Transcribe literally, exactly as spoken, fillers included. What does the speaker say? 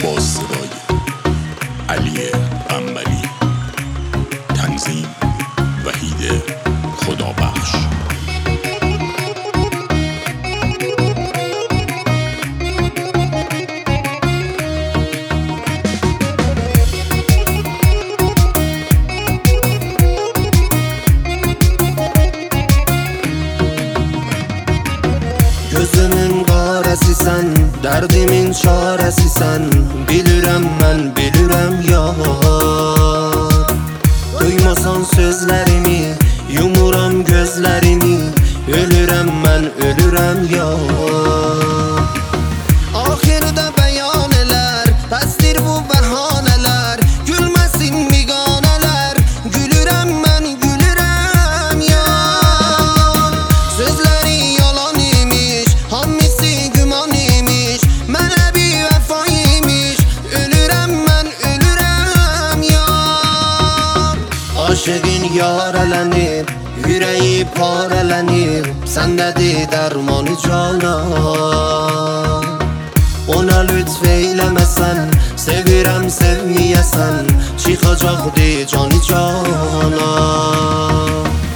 با صدای علی قنبری، تنظیم وحید خدابخش. Gözümün qarəsisən, dərdimin çarəsisən. Bilirəm mən, bilirəm yar. Duymasan sözlərimi, yumuram gözlərimi. Ölürəm mən, ölürəm yar. Axirdə bəyan elər, bəsdir bu bəhanələr. Gülməsin miqanələr, gülürəm mən, gülürəm yar. Sözləri yalan imiş, hamisi güman imiş. Mənə bir vəfa imiş, ölürəm mən, ölürəm yar. Aşığın yarələnib, ürəyi parələnib. Səndədir dərmanı canan. Ona lütf eyləməsən, sevirəm sevməyəsən. Çıxacaqdır canı canan.